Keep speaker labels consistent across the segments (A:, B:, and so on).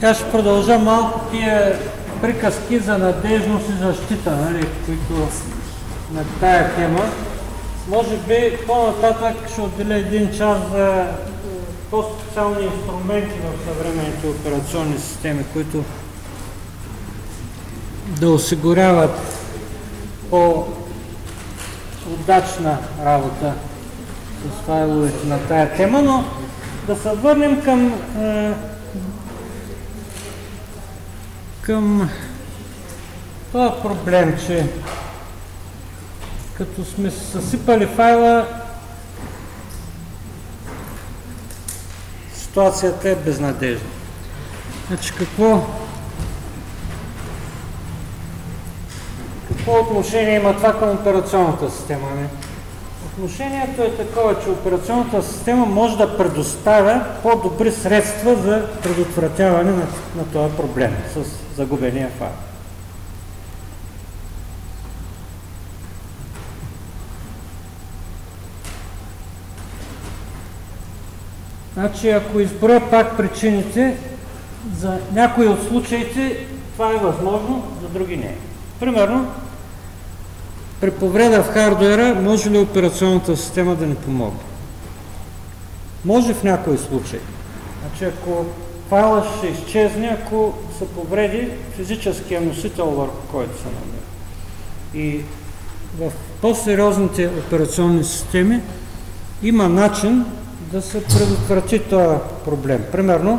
A: Така ще продължа малко тия приказки за надежност и защита, нали, които на тая тема. Може би по-нататък ще отделя един час за по-специални инструменти в съвременните операционни системи, които да осигуряват по-удачна работа с файловете на тая тема, но да се върнем към този проблем, че като сме съсипали файла, ситуацията е безнадежна. Значи какво отношение има това към операционната система? Отношението е такова, че операционната система може да предоставя по-добри средства за предотвратяване на този проблем с загубения файл. Значи, ако изброя пак причините, за някои от случаите това е възможно, за други не е. Примерно, при повреда в хардуера може ли операционната система да ни помогне? Може в някои случаи. Значи, ако файлът ще изчезне, ако се повреди физическия носител, върху който се намира. И в по-сериозните операционни системи има начин да се предотврати този проблем. Примерно,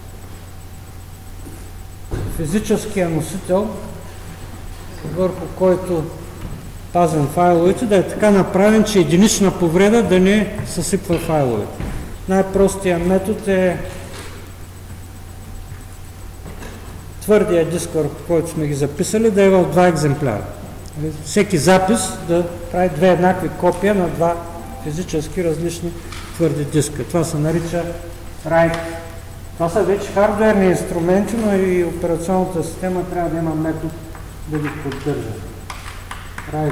A: физическия носител, върху който пазим файловете, да е така направен, че единична повреда да не съсипва файловете. Най-простият метод е твърдия диск, върху който сме ги записали, да е в два екземпляра. Всеки запис да прави две еднакви копия на два физически различни твърди диска. Това се нарича RAID. Това са вече хардуерни инструменти, но и операционната система трябва да има метод да ги поддържа. RAID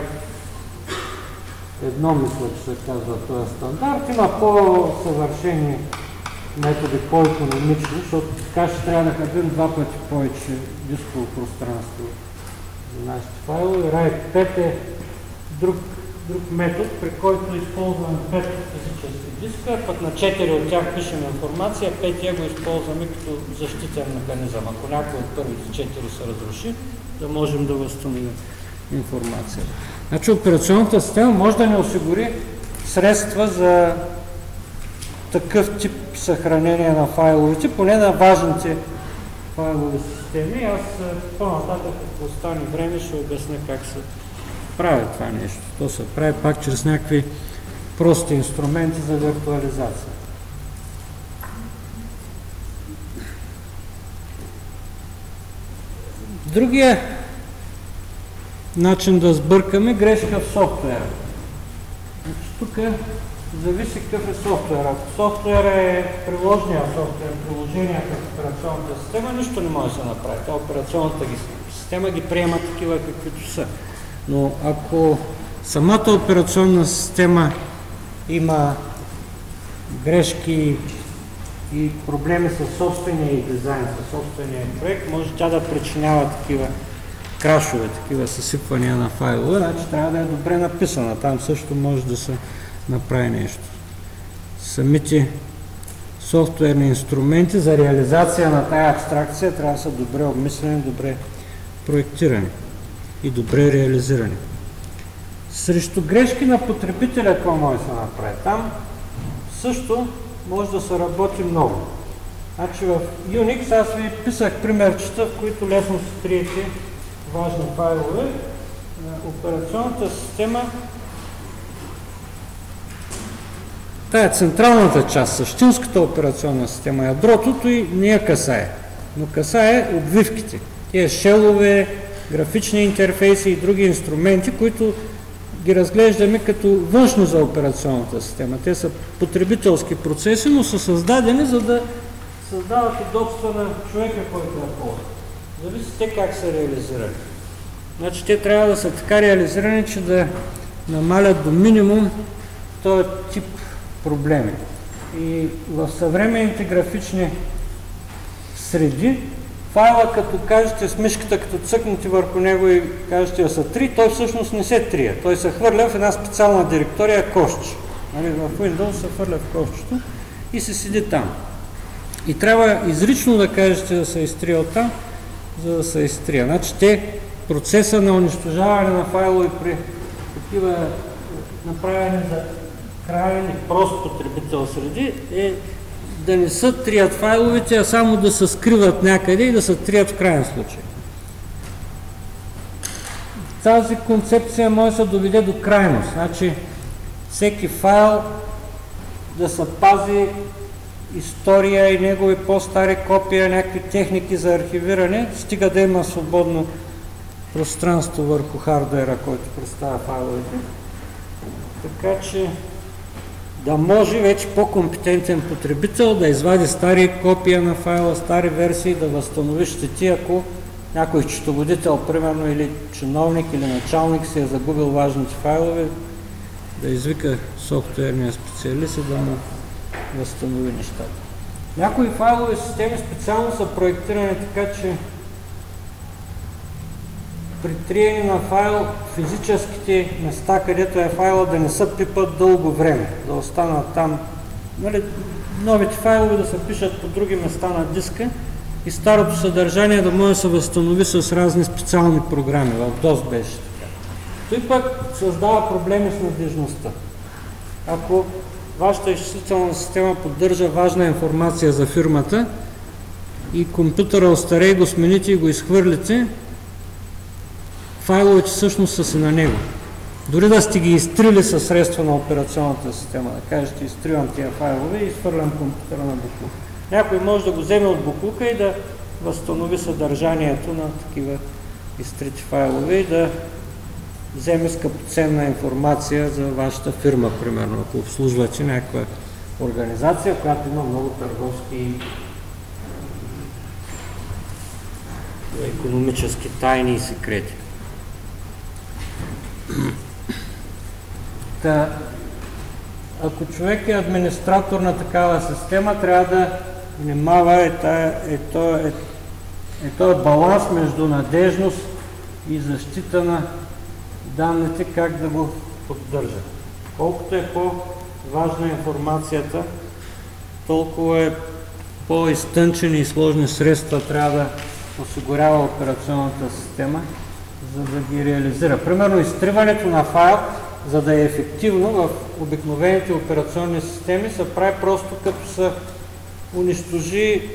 A: едно мисля, че се казва този стандарт. Има по-съвършени методи, по-икономични, защото така ще трябва да хабим два пъти повече дисково пространство за нашите файлове. RAID 5 е друг метод, при който използваме 5 физически диска, пък на 4 от тях пишем информация, 5 го използваме като защитен механизъм. Ако някой от първите 4 се разруши, да можем да възстановим информация. Значи операционната система може да ни осигури средства за такъв тип съхранение на файловете, поне на важните файлови системи. Аз по-нататък, ако остане време, ще обясня как се прави това нещо. То се прави пак чрез някакви прости инструменти за виртуализация. Другия начин да сбъркаме грешка в софтуера. Тук зависи какъв е софтуера. Ако софтуера е приложния софтуер, приложенията в операционната система, нищо не може да се направи. Това операционната система ги приема такива, каквито са. Но ако самата операционна система има грешки и проблеми с собствения дизайн, с собствения проект, може тя да причинява такива крашове, такива съсипвания на файлове, значи трябва да е добре написана. Там също може да се направи нещо. Самите софтуерни инструменти за реализация на тая абстракция трябва да са добре обмислени, добре проектирани и добре реализирани. Срещу грешки на потребителя какво може да се направи? Там също може да се работи много. Значи в Unix аз ви писах примерчета, в които лесно се триете важни файлове. Операционната система, тая централната част, същинската операционна система, ядрото и не я касае, но касае обвивките. Тия шелове, графични интерфейси и други инструменти, които ги разглеждаме като външно за операционната система. Те са потребителски процеси, но са създадени, за да създават удобства на човека, който е ползва. Зависи те как са реализирани. Значи те трябва да са така реализирани, че да намалят до минимум този тип проблеми. И в съвременните графични среди файла, като кажете с мишката, като цъкнете върху него и кажете да са три, той всъщност не се трие. Той се хвърля в една специална директория кошче. Нали, в Windows се хвърля в кошчето и се седи там. И трябва изрично да кажете да се изтрие оттам, за да се изтрие. Значи процеса на унищожаване на файлове при такива направени за крайен и прост потребител среди е да не се трият файловете, а само да се скриват някъде и да се трият в крайен случай. Тази концепция може да се доведе до крайност. Значи всеки файл да се пази история и негови по-стари копия, някакви техники за архивиране, стига да има свободно пространство върху хардуера, който представя файловете. Така че да може вече по-компетентен потребител да извади стари копия на файла, стари версии, да възстанови щети, ако някой счетоводител, примерно, или чиновник, или началник си е загубил важните файлове, да извика софтуерния специалист и да му възстанови нещата. Някои файлови системи специално са проектирани така, че при триене на файл физическите места, където е файла, да не се пипат дълго време, да останат там. Нали, новите файлове да се пишат по други места на диска и старото съдържание да може да се възстанови с разни специални програми. В DOS беше така. Той пък създава проблеми с надежността. Ако вашата изчислителна система поддържа важна информация за фирмата и компютъра остарее, го смените и го изхвърлите, файловете всъщност са си на него. Дори да сте ги изтрили със средства на операционната система, да кажете, изтривам тия файлове и изхвърлям компютъра на буклук. Някой може да го вземе от буклука и да възстанови съдържанието на такива изтрити файлове и да вземе скъпоценна информация за вашата фирма, примерно, ако обслужвате някаква организация, която има много търговски и икономически тайни и секрети. Ако човек е администратор на такава система, трябва да внимава този баланс между надежност и защита на данните, как да го поддържа. Колкото е по-важна информацията, толкова е по-изтънчени и сложни средства трябва да осигурява операционната система, за да ги реализира. Примерно изтриването на файл, за да е ефективно в обикновените операционни системи, се прави просто като се унищожи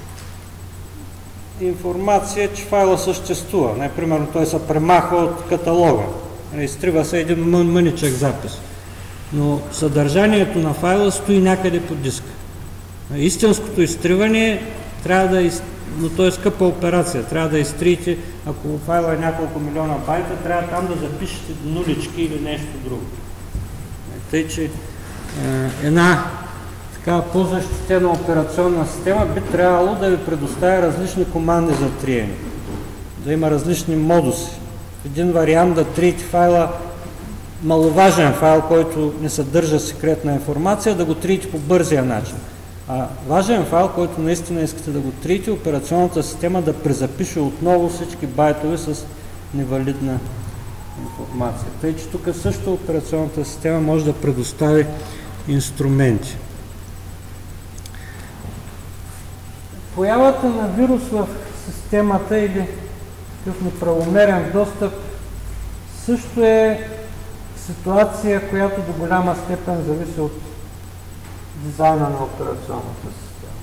A: информация, че файла съществува. Например, той се премахва от каталога. Изтрива се един мъничък запис. Но съдържанието на файла стои някъде по диска. Истинското изтриване трябва да но то е скъпа операция. Трябва да изтриете, ако файла е няколко милиона байта, трябва там да запишете нулички или нещо друго. Тъй, че една такава по-защитена операционна система би трябвало да ви предоставя различни команди за триене. Да има различни модуси. Един вариант да триете файла, маловажен файл, който не съдържа секретна информация, да го триете по бързия начин. А важен файл, който наистина искате да го триете, операционната система да презапише отново всички байтове с невалидна информация. Тъй, че тук също операционната система може да предостави инструменти. Появата на вирус в системата или такъв неправомерен достъп също е ситуация, която до голяма степен зависи от дизайна на операционната система.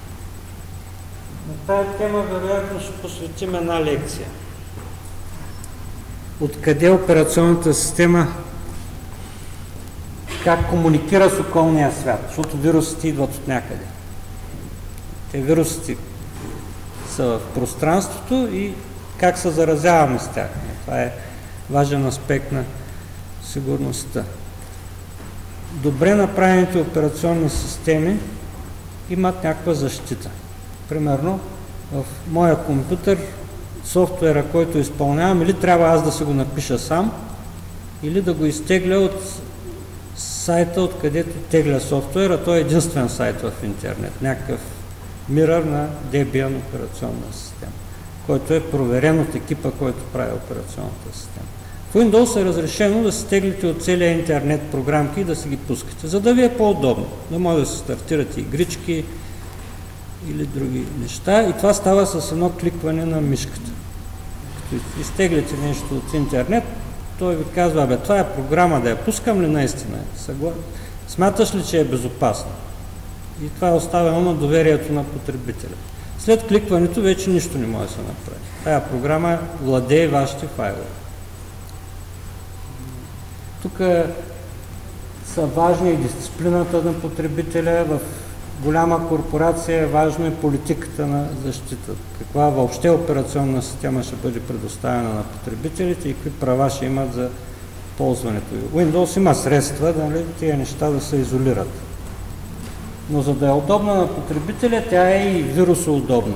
A: На тая тема вероятно ще посветим една лекция. Откъде операционната система как комуникира с околния свят, защото вирусите идват от някъде. Те вирусите са в пространството и как се заразяваме с тях. Това е важен аспект на сигурността. Добре направените операционни системи имат някаква защита. Примерно, в моя компютър софтуера, който изпълнявам, или трябва аз да се го напиша сам, или да го изтегля от сайта, откъдето тегля софтуера. Той е единствен сайт в интернет. Някакъв Mirror на Debian операционна система, който е проверен от екипа, който прави операционната система. В Windows е разрешено да се теглите от целия интернет програмки и да си ги пускате, за да ви е по-удобно, да може да се стартирате игрички или други неща, и това става с едно кликване на мишката. Като изтеглите нещо от интернет, той ви казва: това е програма, да я пускам ли наистина? Смяташ ли, че е безопасно? И това е оставено на доверието на потребителя. След кликването вече нищо не може да се направи. Тая програма владее вашите файлове. Тук са важни и дисциплината на потребителя. В голяма корпорация е важно и политиката на защита. Каква въобще операционна система ще бъде предоставена на потребителите и какви права ще имат за ползването. Windows има средства, тия неща да се изолират. Но за да е удобна на потребителя, тя е и вирусоудобна.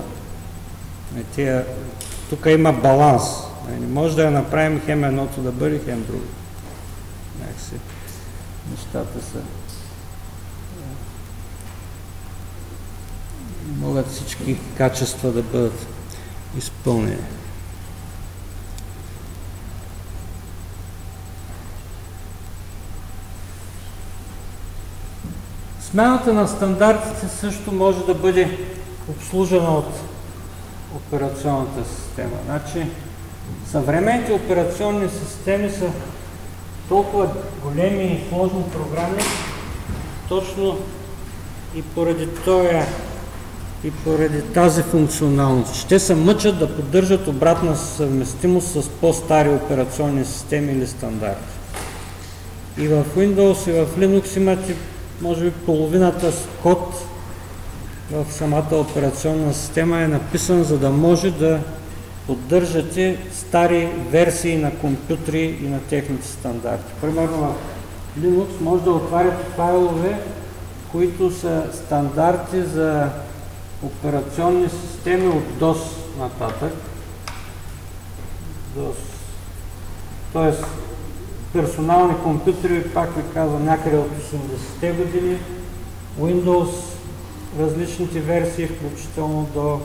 A: Тук има баланс. Не може да я направим хем едното да бъде, хем друго. Нещата са... Могат всички качества да бъдат изпълнени. Смяната на стандартите също може да бъде обслужена от операционната система. Значи, съвременните операционни системи са толкова големи и сложни програми, точно и поради тази функционалност. Ще се мъчат да поддържат обратна съвместимост с по-стари операционни системи или стандарти. И в Windows, и в Linux имате, може би, половината код в самата операционна система е написан, за да може да поддържате стари версии на компютри и на техните стандарти. Примерно в Linux може да отваряте файлове, които са стандарти за операционни системи от DOS нататък. Т.е. персонални компютри, пак ви казвам, някъде от 80-те години, Windows, различните версии, включително до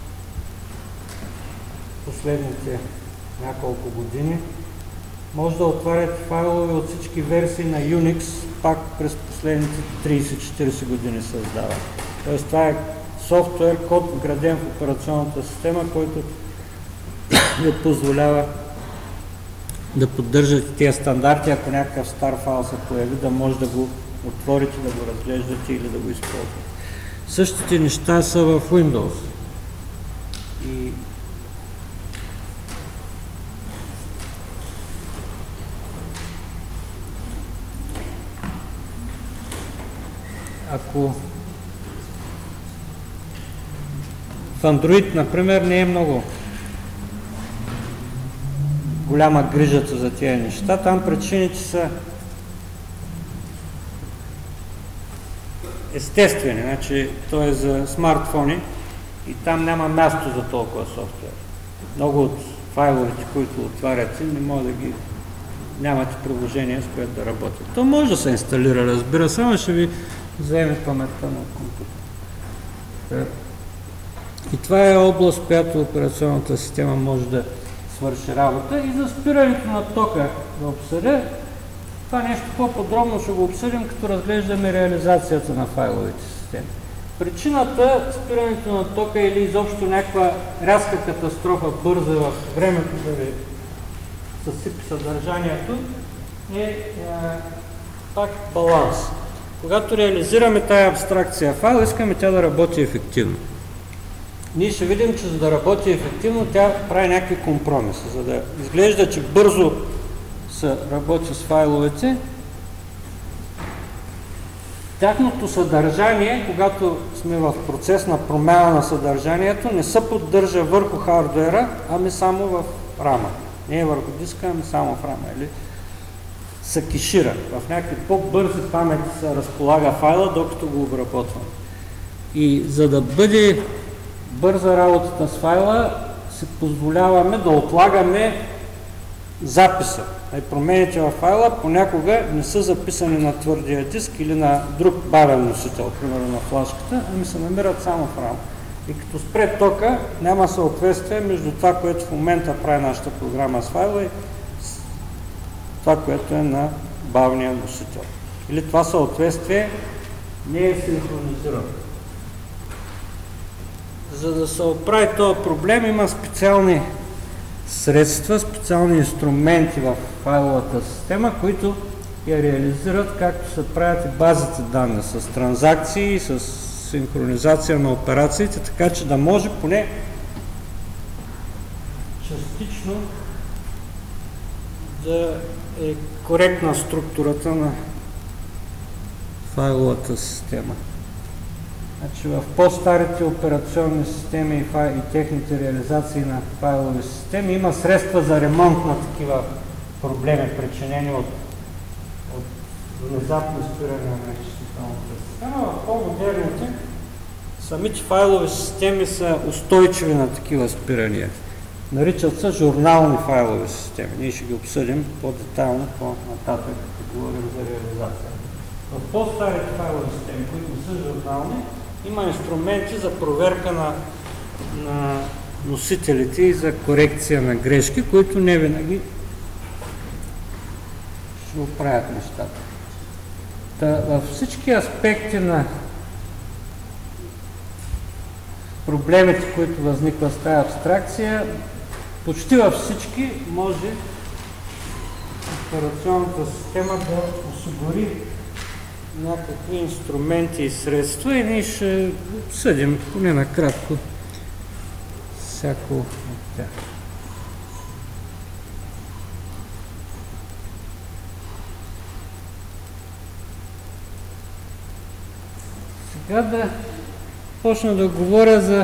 A: последните няколко години. Може да отваряте файлове от всички версии на Unix, пак през последните 30-40 години създава. Тоест това е софтуер, код вграден в операционната система, който ви позволява да поддържате тези стандарти, ако някакъв стар файл се появи, да може да го отворите, да го разглеждате или да го използвате. Същите неща са в Windows. И ако в Android, например, не е много голяма грижата за тези неща, там причините са естествени, значи то е за смартфони и там няма място за толкова софтуер. Много от файловете, които отваряте, не може да ги... нямате приложение, с което да работят. То може да се инсталира, разбира, само ще ви вземе паметта на компютър. И това е област, в която операционната система може да свърши работа. И за спирането на тока да обсъдя, това нещо по-подробно ще го обсъдим, като разглеждаме реализацията на файловите системи. Причината спирането на тока или изобщо някаква рязка катастрофа, бърза в времето да ви съсипи съдържанието, е пак баланс. Когато реализираме тая абстракция файл, искаме тя да работи ефективно. Ние ще видим, че за да работи ефективно, тя прави някакви компромиси. За да изглежда, че бързо се работи с файловете, тяхното съдържание, когато сме в процес на промяна на съдържанието, не се поддържа върху хардуера, ами само в рама. Не е върху диска, ами само в рама. Или се кешира. В някакви по-бързи памети се разполага файла, докато го обработвам. И за да бъде бърза работата с файла, си позволяваме да отлагаме записа. промените във файла понякога не са записани на твърдия диск или на друг бавен носител, примерно на флашката, ами се намират само в RAM. И като спре тока, няма съответствие между това, което в момента прави нашата програма с файла и това, което е на бавния носител. Или това съответствие не е синхронизирано. За да се оправи този проблем, има специални средства, специални инструменти в файловата система, които я реализират, както се правят и базите данни, с транзакции, с синхронизация на операциите, така че да може поне частично да е коректна структурата на файловата система. Значи в по-старите операционни системи и техните реализации на файлови системи има средства за ремонт на такива проблеми, причинени от внезапно спиране на изчислителната система. В по-модерните самите файлови системи са устойчиви на такива спирания. Наричат се журнални файлови системи. Ние ще ги обсъдим по-детайлно, по-нататък, като говорим за реализация. В по-старите файлови системи, които не са журнални, има инструменти за проверка на носителите и за корекция на грешки, които не винаги ще оправят нещата. Във всички аспекти на проблемите, които възникват с тази абстракция, почти във всички може операционната система да осигури някакви инструменти и средства и ние ще обсъдим поне накратко всяко от тях. Сега да почна да говоря за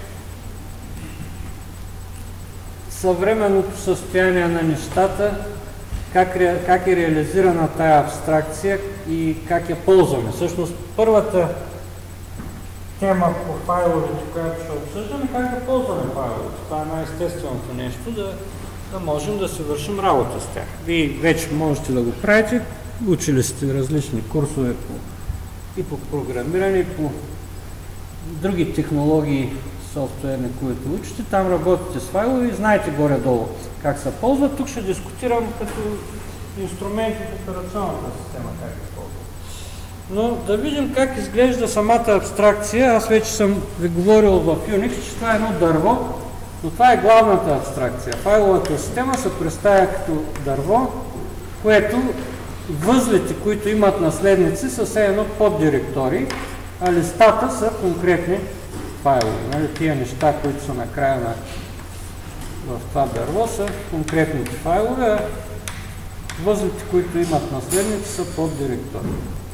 A: съвременното състояние на нещата, как е реализирана тая абстракция и как я ползваме. Всъщност първата тема по файловете, която ще обсъждаме, как да ползваме файловете. Това е най-естественото нещо, да можем да си вършим работа с тях. Вие вече можете да го правите, учили сте различни курсове и по програмиране, и по други технологии софтуерни, които учите. Там работите с файлове и знаете горе-долу как се ползват. Тук ще дискутирам като инструменти в операционната система как се ползват. Но да видим как изглежда самата абстракция. Аз вече съм ви говорил в Unix, че това е едно дърво, но това е главната абстракция. Файловата система се представя като дърво, което възлите, които имат наследници, са все едно поддиректории, а листата са конкретни файлове. Нали? Тия неща, които са накрая в това дърво, са конкретните файлове, а възлите, които имат наследници, са поддиректории.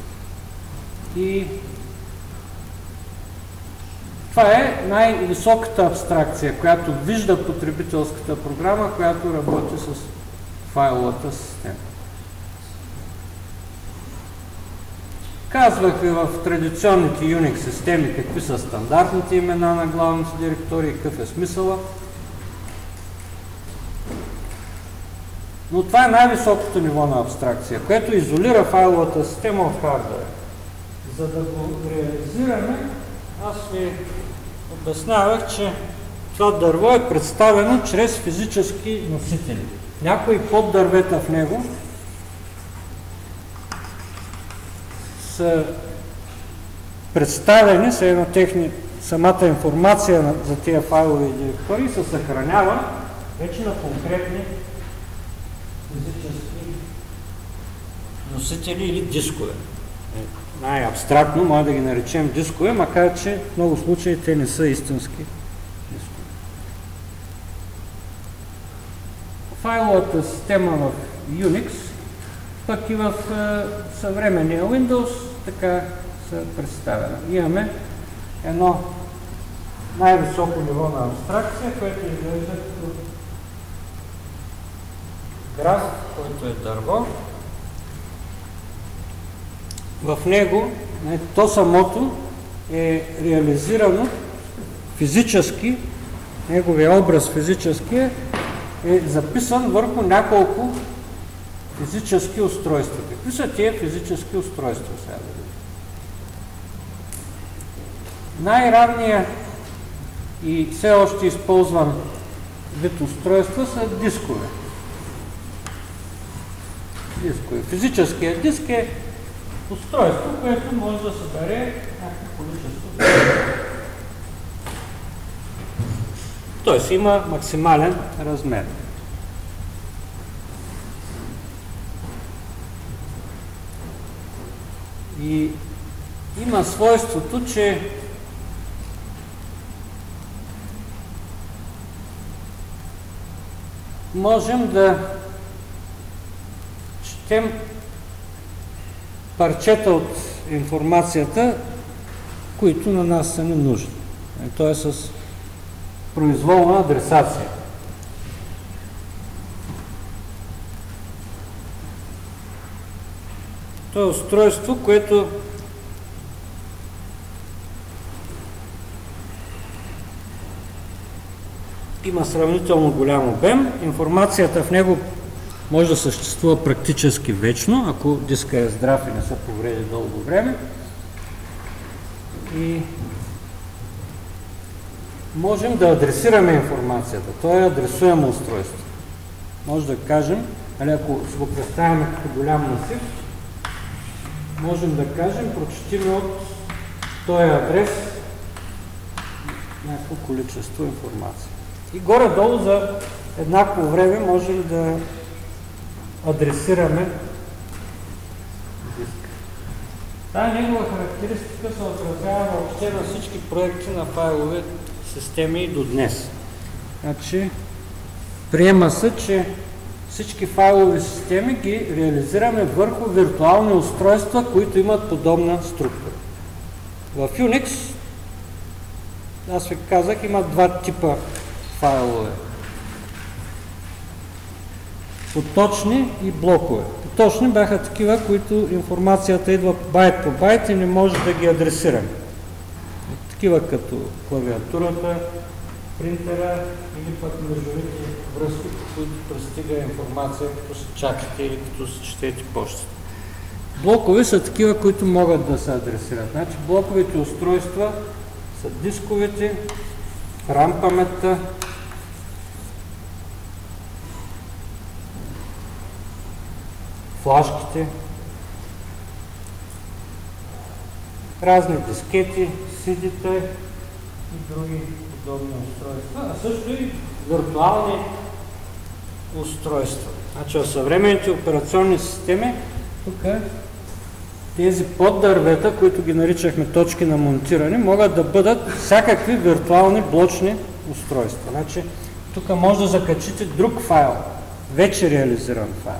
A: И това е най-високата абстракция, която вижда потребителската програма, която работи с файловата система. Казвах ви в традиционните Unix системи какви са стандартните имена на главните директории, какъв е смисъла. Но това е най-високото ниво на абстракция, което изолира файловата система от хардуера. За да го реализираме, аз ви обяснявах, че това дърво е представено чрез физически носители. Някои поддървета в него са представени, самата информация за тези файлови директории се съхранява вече на конкретни физически носители или дискове. Най-абстрактно може да ги наречем дискове, макар че в много случаи те не са истински дискове. Файловата система в Unix, пък и в съвременния Windows, така са представена. Имаме едно най-високо ниво на абстракция, което изглежда като граф, който е дърво. В него то самото е реализирано физически, неговия образ физически е записан върху няколко Физически устройства. Какви са тия физически устройства сега? Най-ранният и все още използван вид устройства са дискове. Физическият диск е устройство, което може да събере някакво количество. Тоест има максимален размер. И има свойството, че можем да четем парчета от информацията, които на нас са ни нужни. То е с произволна адресация. То е устройство, което има сравнително голям обем. Информацията в него може да съществува практически вечно, ако диска е здрав и не се повреди дълго време. И можем да адресираме информацията. То е адресуемо устройство. Може да кажем, ако си го представяме като голям масив, можем да кажем, прочетим от този адрес някакво количество информация. И горе-долу за еднакво време можем да адресираме диска. Тая негова характеристика се отразява въобще на всички проекти на файлови системи и до днес. Значи, приема се, че всички файлови системи ги реализираме върху виртуални устройства, които имат подобна структура. В Unix, аз ви казах, има два типа файлове. Поточни и блокове. Поточни бяха такива, които информацията идва байт по байт и не може да ги адресираме. Такива като клавиатурата, принтера или пък междувите връзки, по които пристига информация, като се чакате или като се четете почта. Блокове са такива, които могат да се адресират. Значи блоковите устройства са дисковете, RAM паметта, флашките, разни дискети, CD-та и други подобни устройства, а също и виртуални устройства. Значи в съвременните операционни системи тук тези поддървета, които ги наричахме точки на монтиране, могат да бъдат всякакви виртуални блочни устройства. Значи тук може да закачите друг файл, вече реализиран файл,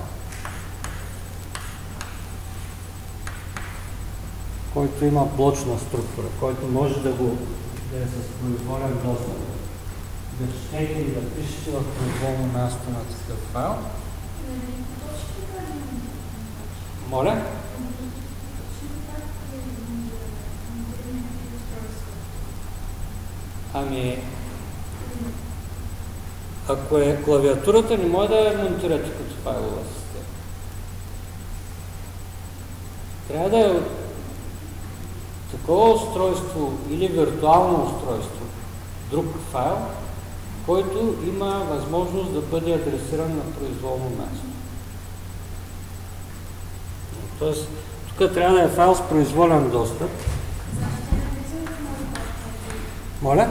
A: който има блочна структура, който може да го да е с произволен достъп. Да четете и да пишете в произволно място на такъв файл. Моля? Ами, ако е клавиатурата, не може да я монтирате като файлова система. Трябва да е такова устройство или виртуално устройство, друг файл, който има възможност да бъде адресиран на произволно място. Тоест, тук трябва да е файл с произволен достъп. Моля?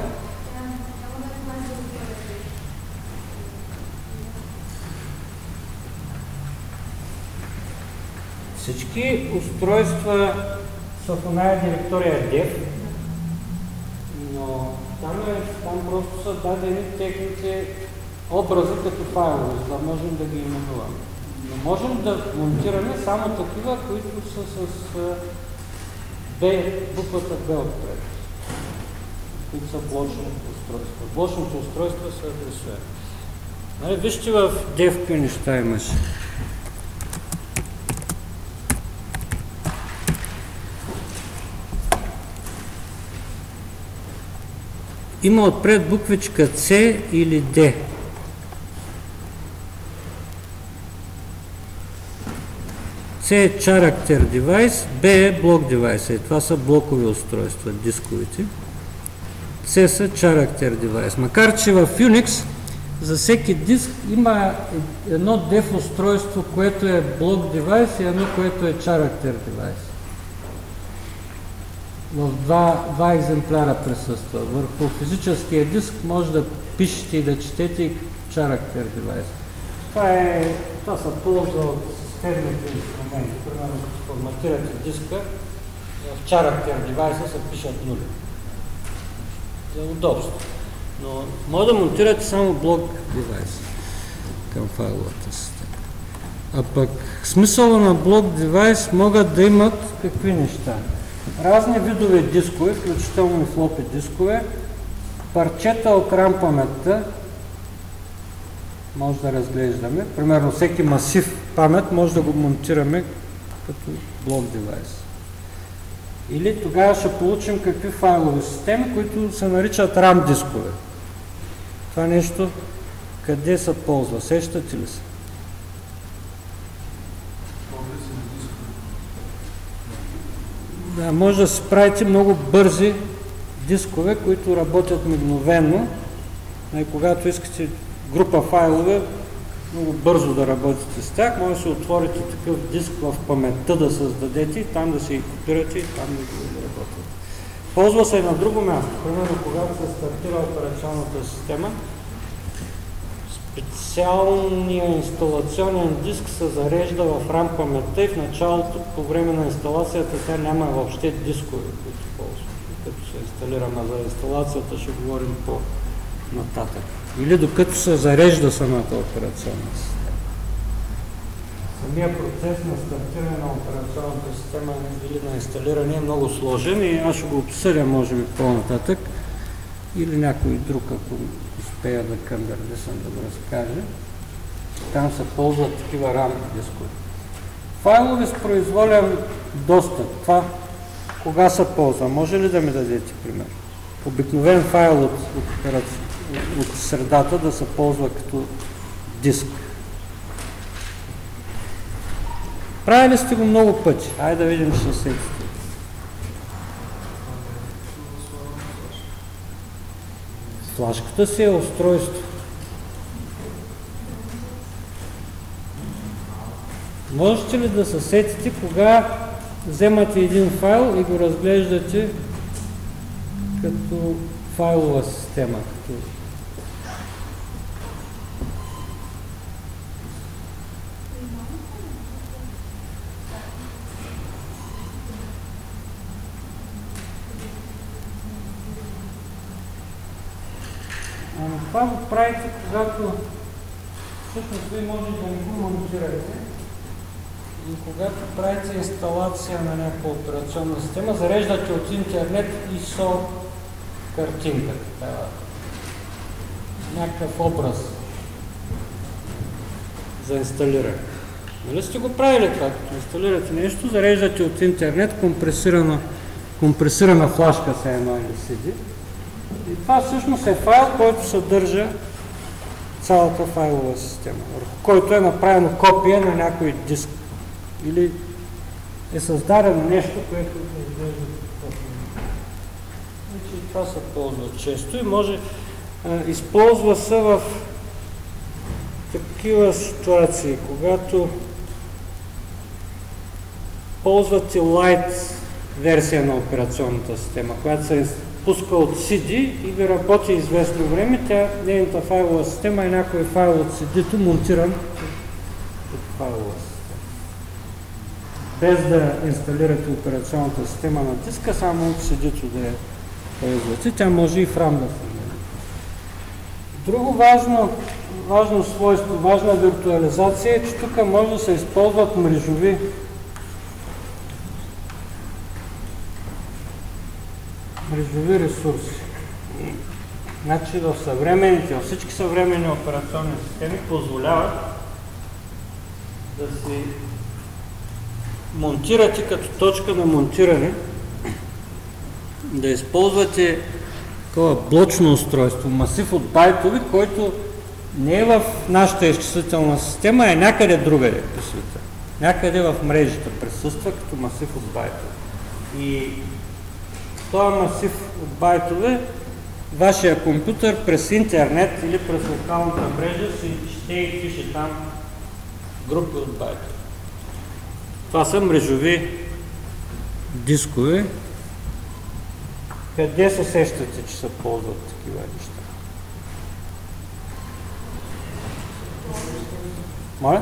A: Всички устройства са в оная директория dev, но там просто са дадени техните образи като файлове, за да можем да ги именуваме. Но можем да монтираме само такива, които са с B, буквата B отпред, които са блочни устройства. Блочните устройства са адресуеми. Вижте в dev какви неща имаше. Има отпред буквичка C или D. C е Character Device, B е Block Device. И това са блокови устройства, дисковите. C са Character Device. Макар че в Unix за всеки диск има едно деф устройство, което е Block Device и едно, което е Character Device. В два екземпляра присъства. Върху физическия диск може да пишете и да четете и Character Device. Това се ползва от системните инструменти. Примерно, като форматирате диска, в Character Device се пишат нули. За удобство. Но може да монтирате само Block Device към файловата система. А пък смисъла на Block Device могат да имат какви неща? Разни видове дискове, включително и флопи дискове, парчета от RAM паметта, може да разглеждаме. Примерно всеки масив памет може да го монтираме като Block Device. Или тогава ще получим какви файлови системи, които се наричат RAM дискове. Това нещо къде се ползва? Сещате ли се? Да, може да си правите много бързи дискове, които работят мигновено. И когато искате група файлове, много бързо да работите с тях, може да си отворите такъв диск в паметта да създадете, там да си ги копирате и там да ги работят. Ползва се и на друго място. Примерно, когато се стартира операционната система, специалният инсталационен диск се зарежда в RAM паметта и в началото, по време на инсталацията, тя няма въобще дискове, които ползва. Като се инсталираме за инсталацията, ще говорим по-нататък. Или докато се зарежда самата операционна система. Самия процес на стартиране на операционната система или на инсталиране е много сложен и аз ще го обсъдя, може би, по-нататък. Или някой друг, ако успея да къмберлисам да го разкаже. Там се ползват такива RAM дискове. Файлови с произволен достъп. Това кога се ползва? Може ли да ми дадете пример? Обикновен файл от средата да се ползва като диск. Правили сте го много пъти. Айде да видим съседите. Флашката си е устройство. Можете ли да се сетите кога вземате един файл и го разглеждате като файлова система? Това го правите, когато всъщност вие може да не го монтирате и когато правите инсталация на някаква операционна система, зареждате от интернет ISO картинка, някакъв образ за инсталиране. Нали сте го правили това? Като инсталирате нещо, зареждате от интернет компресирана флашка се едно или CD. И това всъщност е файл, който съдържа цялата файлова система, върху който е направено копие на някой диск. Или е създадено нещо, което изглежда копие. Значи това се ползва често и може използва се в такива ситуации, когато ползвате Lite версия на операционната система, която се пуска от CD и ви работи известно време, нейната файлова система е някой файл от CD-то монтиран от файлова система. Без да инсталирате операционната система на диска, само от CD-то да я ползвате. Тя може и в RAM да се. Друго важно свойство, важна виртуализация е, че тук може да се използват мрежови ресурси. Значи във всички съвременни операционни системи позволяват да си монтирате като точка на монтиране, да използвате такова блочно устройство, масив от байтови, който не е в нашата изчислителна система, е някъде другаде по света. някъде в мрежата присъства като масив от байтове. И този масив от байтове вашия компютър през интернет или през локалната мрежа си чете и пише там групи от байтове. Това са мрежови дискове. Къде се сещате, че се ползват такива неща? Моля?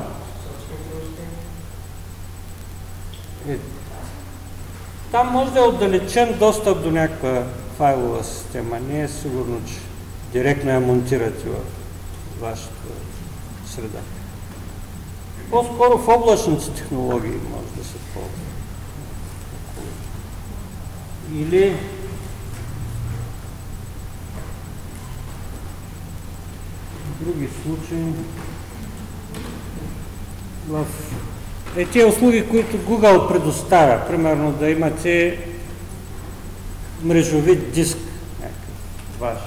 A: Там може да е отдалечен достъп до някаква файлова система. Не е сигурно, че директно я монтирате в вашата среда. По-скоро в облачните технологии може да се ползва. Или в други случаи в тези услуги, които Google предоставя, примерно да имате мрежови диск, някакъв ваш,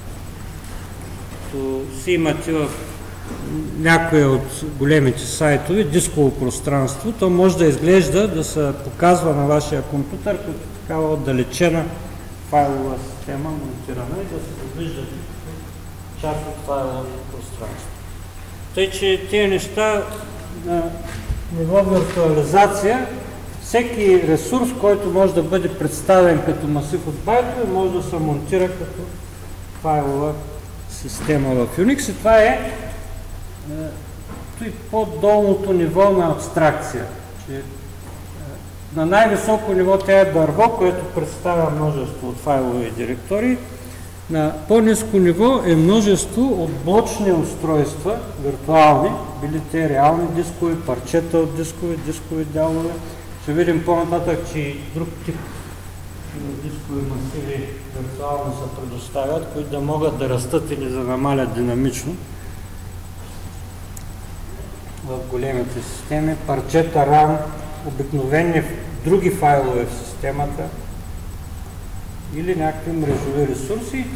A: то си имате в някои от големите сайтове дисково пространство, то може да изглежда да се показва на вашия компютър като такава отдалечена файлова система, монтирана и да се вижда част от файловото пространство. Тъй, че тези неща на ниво виртуализация, всеки ресурс, който може да бъде представен като масив от байтове, може да се монтира като файлова система в Unix и това е по-долното ниво на абстракция. На най-високо ниво тя е дърво, което представя множество от файлови директории. На по-ниско ниво е множество от блочни устройства, виртуални, били те реални дискови, парчета от дискови дялове. Ще видим по-нататък, че и друг тип дискови масиви виртуално се предоставят, които да могат да растат или да намалят динамично в големите системи. Парчета RAM, обикновени други файлове в системата или някакви мрежови ресурси и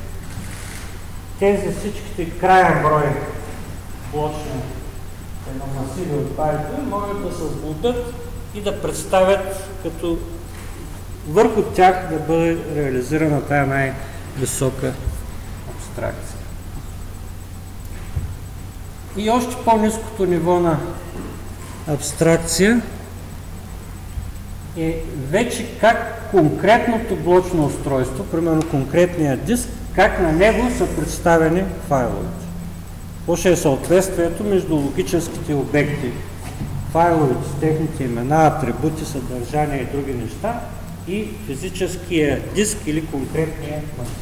A: тези всичките краен брой блочни масиви от байтове могат да се сглобят и да представят като върху тях да бъде реализирана тая най-висока абстракция. И още по-ниското ниво на абстракция е вече как конкретното блочно устройство, примерно конкретния диск, как на него са представени файловете. Какво е съответствието между логическите обекти, файловете с техните имена, атрибути, съдържания и други неща и физическия диск или конкретния масив.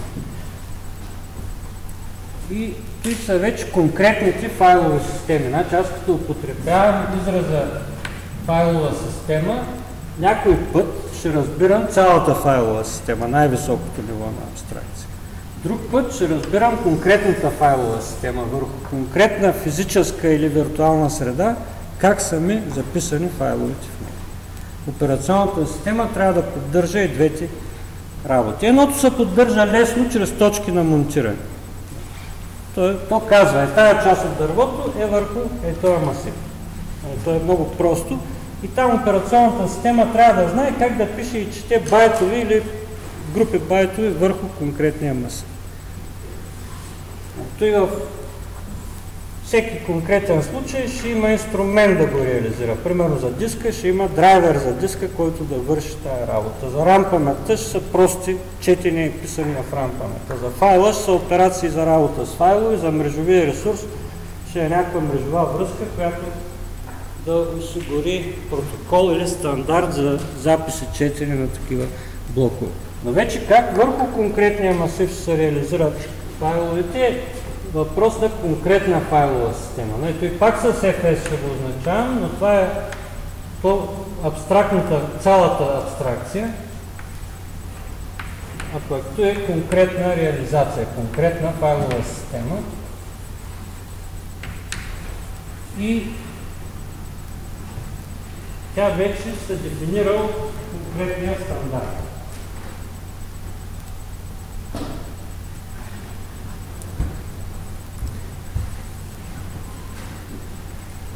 A: И тук са вече конкретните файлови системи. Значи аз като употребявам израза файлова система, някой път ще разбирам цялата файлова система, най-високото ниво на абстракция. Друг път ще разбирам конкретната файлова система върху конкретна физическа или виртуална среда, как са ми записани файловете в нея. Операционната система трябва да поддържа и двете работи. Едното се поддържа лесно чрез точки на монтиране. То казва, тая част от дървото е върху този масив. То е много просто. И там операционната система трябва да знае как да пише и чете байтове или групи байтове върху конкретния масив. Той в всеки конкретен случай ще има инструмент да го реализира. Примерно за диска ще има драйвер за диска, който да върши тая работа. За RAM паметта ще са прости четения и писани в RAM паметта. За файла ще са операции за работа с файлове, за мрежовия ресурс ще е някаква мрежова връзка, която да осигури протокол или стандарт за запис и четене на такива блокове. Но вече как върху конкретния масив ще се реализират файловете, въпрос на конкретна файлова система. И пак с FS ще го означавам, но това е по-абстрактната, цялата абстракция, а пък е конкретна реализация, конкретна файлова система. И тя вече се дефинира конкретния стандарт.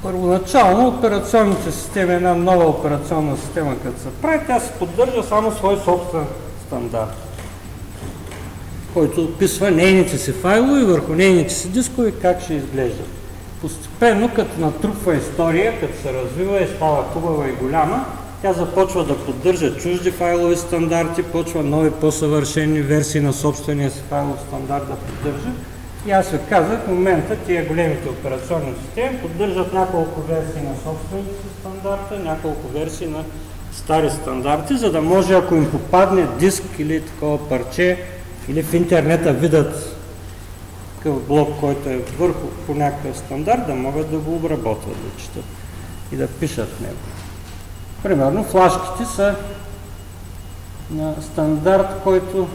A: Първоначално операционните системи, една нова операционна система, като се прави, тя се поддържа само свой собствен стандарт, който описва нейните си файлове и върху нейните си дискове как ще изглеждат. Постепенно, като натрупва история, като се развива и става хубава и голяма, тя започва да поддържа чужди файлови стандарти, почва нови по-съвършени версии на собствения си файлов стандарт да поддържа. И аз ви казах, в момента тия големите операционни системи поддържат няколко версии на собствените си стандарта, няколко версии на стари стандарти, за да може, ако им попадне диск или такова парче, или в интернета видят такъв блок, който е върху по някакъв стандарт, да могат да го обработват, да четат и да пишат в него. Примерно флашките са на стандарт, който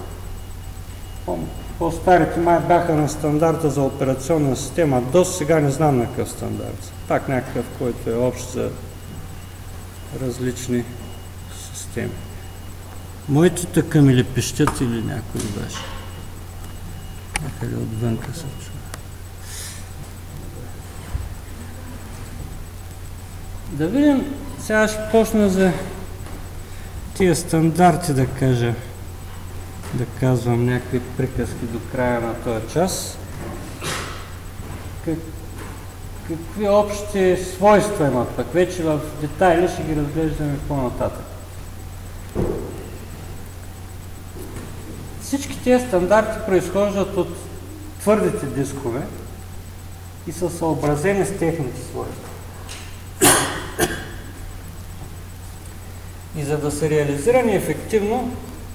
A: по-старите май бяха на стандарта за операционна система DOS, сега не знам на какъв стандарт. Пак някакъв, който е общ за различни системи. Моите така ми ли пищят или някой беше? Някъде отвънка се чува. Да видим, сега ще почна за тия стандарти да кажа, да казвам някакви приказки до края на този час. Какви общи свойства имат, пък вече в детайли ще ги разглеждаме по-нататък. Всички тези стандарти произхождат от твърдите дискове и са съобразени с техните свойства. И за да са реализирани ефективно,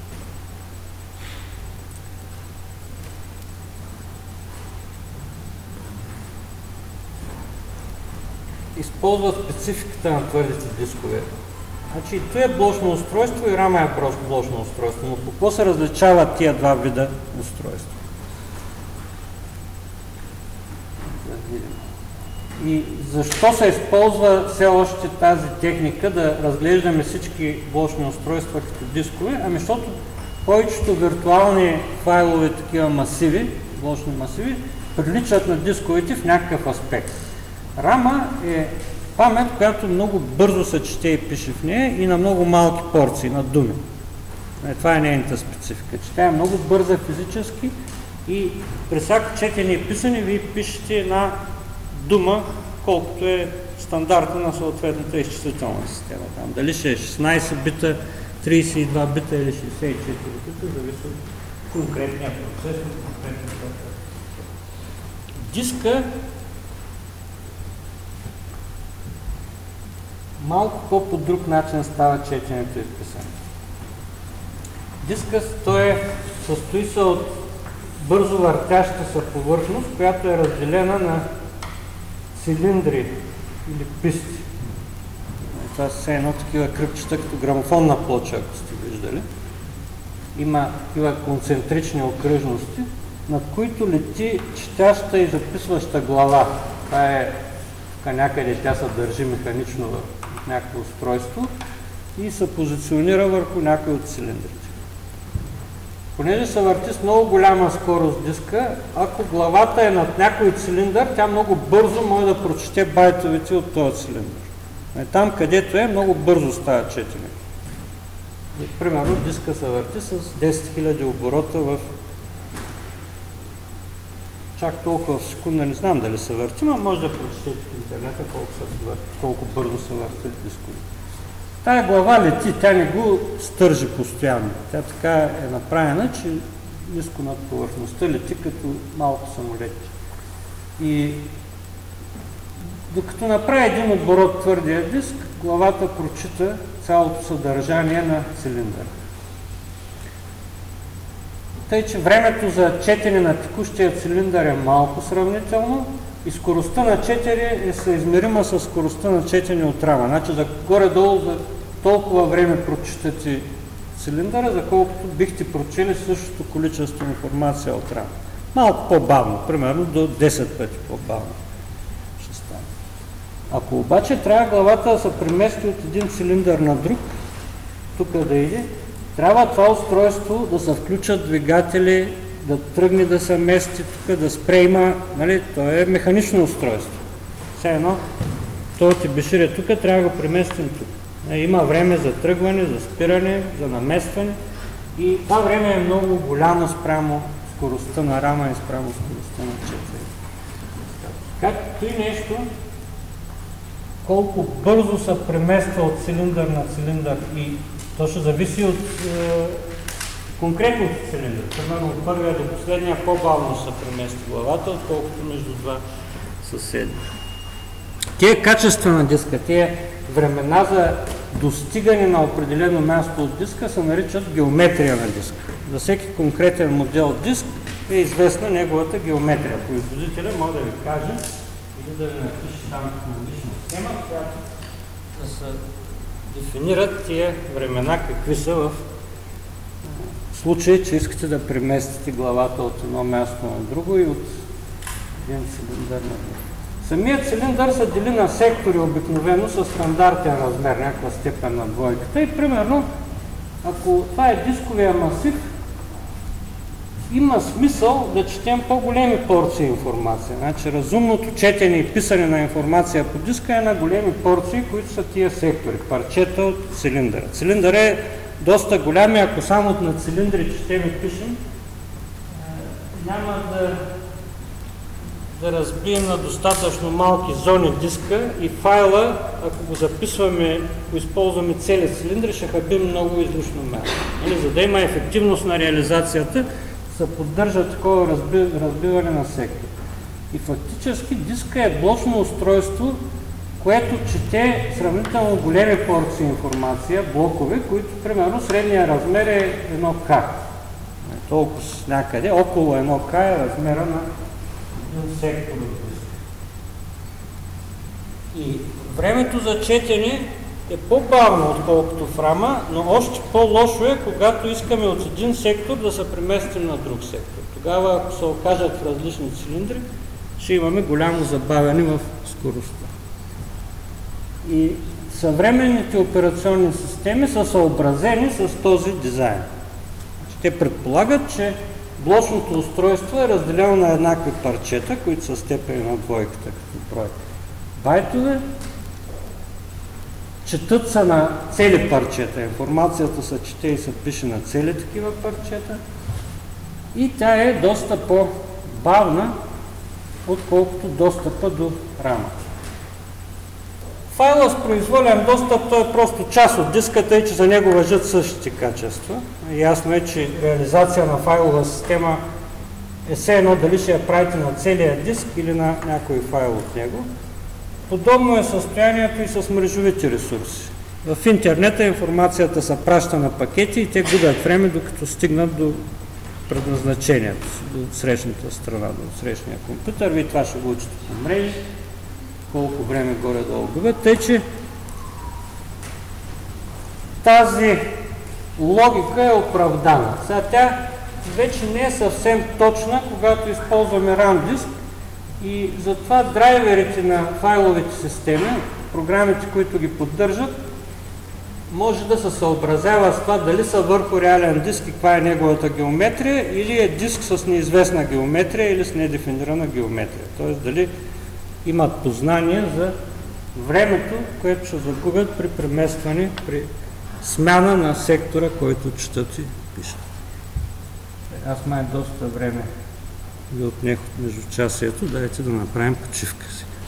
A: използват спецификата на твърдите дискове. Значи и това е блочно устройство и рама е блочно устройство, но по какво се различават тия два вида устройства? И защо се използва все още тази техника да разглеждаме всички блочни устройства като дискове? Ами защото повечето виртуални файлови такива масиви, блочни масиви, приличат на дисковете в някакъв аспект. Рама е памет, която много бързо се чете и пише в нея и на много малки порции, на думи. Това е нейната специфика, че тя е много бърза физически и при всяко четене и писане вие пишете една дума, колкото е стандарта на съответната изчислителна система. Там, дали ще е 16 бита, 32 бита или 64 бита, зависи от конкретния процес, от конкретния процес. Диска малко по друг начин става четенето и писането. Дискът състои се от бързо въртяща се повърхност, която е разделена на цилиндри или писти. Това са едно такива кръгчета, като грамофонна плоча, ако сте виждали. Има такива концентрични окръжности, над които лети четяща и записваща глава. Това е тук някъде, тя се държи механично в някакво устройство и се позиционира върху някой от цилиндрите. Понеже се върти с много голяма скорост диска, ако главата е над някой цилиндър, тя много бързо може да прочете байтовете от този цилиндър. Там, където е, много бързо става четене. Примерно диска се върти с 10 000 оборота в чак толкова в секунда, не знам дали се върти, но може да прочетете в интернета колко бързо се върти дискове. Тая глава лети, тя не го стържи постоянно. Тя така е направена, че ниско над повърхността лети като малко самолет. И докато направи един оборот твърдия диск, главата прочита цялото съдържание на цилиндъра. Тъй, че времето за четене на текущия цилиндър е малко сравнително и скоростта на четене е съизмерима с скоростта на четене от рама. Значи за горе-долу за толкова време прочитате цилиндъра, за колкото бихте прочели същото количество информация от рама. Малко по-бавно, примерно до 10 пъти по-бавно ще стане. Ако обаче трябва главата да се премести от един цилиндър на друг, тук да иде, трябва това устройство да се включат двигатели, да тръгне да се мести тук, да спре има, нали, то е механично устройство. Все едно, този бешир тук, трябва да го преместим тук. Има време за тръгване, за спиране, за наместване и това време е много голямо спрямо скоростта на рама и спрямо скоростта на четвърта. Както и нещо, колко бързо се премества от цилиндър на цилиндър и то ще зависи от конкретно от цилиндър. Примерно от първия до последния по-бавно се премести главата, отколкото между два съседи. Тия качества на диска, тия времена за достигане на определено място от диска се наричат геометрия на диска. За всеки конкретен модел диск е известна неговата геометрия. Производителя може да ви каже или да ви напише там технологична схема, която да се дефинират тия времена какви са в случай, че искате да преместите главата от едно място на друго и от един цилиндър на друго. Самият цилиндър се дели на сектори обикновено с стандартен размер, някаква степен на двойката и примерно, ако това е дисковия масив, има смисъл да четем по-големи порции информация. Значи разумното четене и писане на информация по диска е на големи порции, които са тия сектори, парчета от цилиндъра. Цилиндър е доста голям и ако само на цилиндри четем и пишем, няма да разбием на достатъчно малки зони диска и файла, ако го записваме, ако използваме цели цилиндри, ще хабим много излишно място. За да има ефективност на реализацията, се поддържа такова разбиване на сектор. И фактически диска е блочно устройство, което чете сравнително големи порции информация, блокове, които примерно средния размер е 1К. Толкова с някъде, около 1К е размера на един сектор от диска. И времето за четене е по-бавно, отколкото в рама, но още по-лошо е, когато искаме от един сектор да се преместим на друг сектор. Тогава, ако се окажат в различни цилиндри, ще имаме голямо забавяне в скоростта. И съвременните операционни системи са съобразени с този дизайн. Те предполагат, че блочното устройство е разделено на еднакви парчета, които са степени на двойката като брой байтове. Четат се на цели парчета. Информацията се чете и се пише на цели такива парчета. И тя е доста по-бавна, отколкото достъпа до рамата. Файла с произволен достъп, той е просто част от диската и че за него важат същите качества. Ясно е, че реализация на файлова система е все едно дали ще я правите на целия диск или на някой файл от него. Подобно е състоянието и с мрежовите ресурси. В интернета информацията се праща на пакети и те губят време, докато стигнат до предназначението си, до срещната страна, до срещния компютър. Вие това ще го учите по мрежи, колко време горе-долу губят. Тъй, че тази логика е оправдана. Сега тя вече не е съвсем точна, когато използваме RAM диск и затова драйверите на файловите системи, програмите, които ги поддържат, може да се съобразява с това дали са върху реален диск и каква е неговата геометрия, или е диск с неизвестна геометрия или с недефинирана геометрия. Тоест дали имат познание за времето, което ще загубят при преместване, при смяна на сектора, който четат и пишат. Аз май доста време ви отнех от междучасието, дайте да направим почивка си.